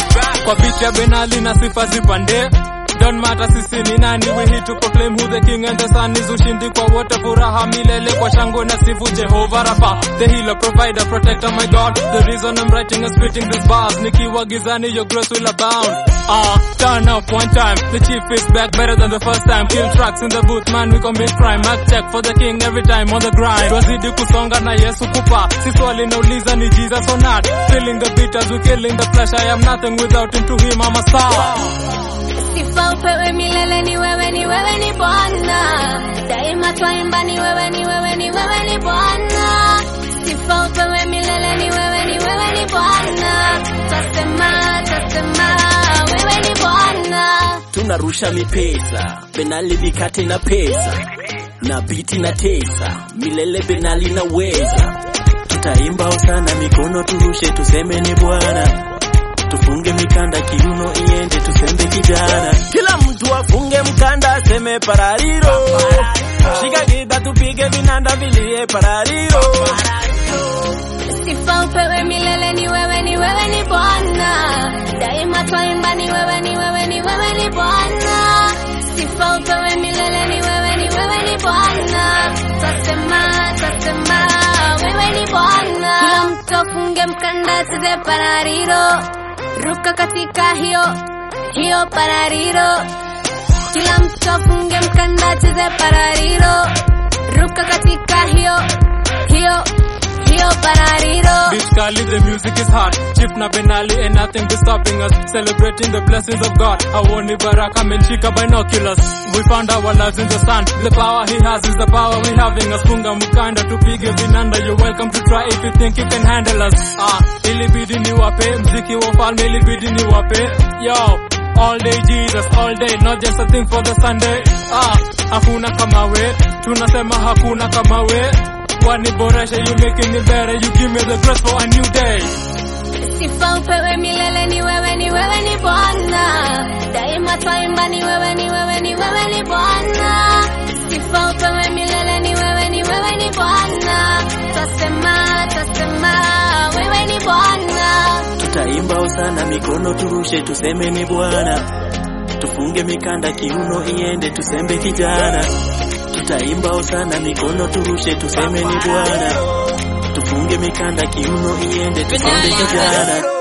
Kwa beat ya Benali na sifa zipande. Don't matter sisi ni nani, we here to proclaim who the king and the son is. Ushindi kwa wote, furaha milele kwa shangwe na sifu Jehovah Rapha, the healer, provider, protector, my God. The reason I'm writing and spitting these bars, nikiwa gizani your grace will abound. Turn up one time, the chief is back better than the first time. Kill tracks in the booth, man, we commit crime. Mark check for the king every time on the grind. Twazidi kusonga na Yesu kupa, si swali nauliza ni Jesus or not. Feeling the beat as we killing the flesh, I am nothing without him, to him I'm a star. Sifa upewe milele, ni wewe, ni wewe, ni Bwana. Daima twaimba ni wewe, ni wewe, ni wewe, ni Bwana. Sifa upewe milele, ni wewe, ni wewe, ni Bwana. Tasema, wewe ni Bwana. Tunarusha mipesa, Benali vikate na pesa, na biti na tesa, milele Benali na weza. Tutaimba sana mikono turushe tuseme ni Bwana. Tufunge mikanda kiuno iende tusembe kijana. Kila mtu afunge mkanda aseme parariro. Shika gita tupige vinanda vilie parariro. Sifa upewe milele, ni wewe, ni wewe, ni Bwana. Daima twaimba ni wewe, ni wewe, ni wewe, ni Bwana. Sifa upewe milele, ni wewe, ni wewe, ni Bwana. Tasema, wewe ni Bwana. Kila mtu afunge mkanda tuze parariro. Ruka katika hiyo parariro. Kila mtu afunge mkanda tuze parariro. Ruka katika hiyo parariro. Beach Kali, the music is hot. Chief na Benali ain't nothing be stopping us. Celebrating the blessings of God. Awoni baraka menshika binoculars. We found our lives in the sun. The power he has is the power we having us. Funga mukanda tupige vinanda. You're welcome to try if you think you can handle us. Ilibidi ni wape, mziki wa falme ilibidi ni wape. Yo, all day Jesus, all day, not just a thing for the Sunday. Hakuna kama we, tunasema hakuna kama we. Waniboresha, you making it better, you give me the grace for a new day. Sifa upewe milele, ni wewe, ni wewe, ni Bwana. Daima twaimba ni wewe, ni wewe, ni wewe, ni Bwana. Sifa upewe milele, ni wewe, ni wewe, ni Bwana. Tasema, wewe ni Bwana. Tutaimba sana mikono turushe tuseme ni Bwana. Tufunge mikanda kiuno iende tusembe kijana. Tutaimba sana mikono turushe tuseme ni Bwana. Tufunge mikanda kiuno iende tusembe kijana.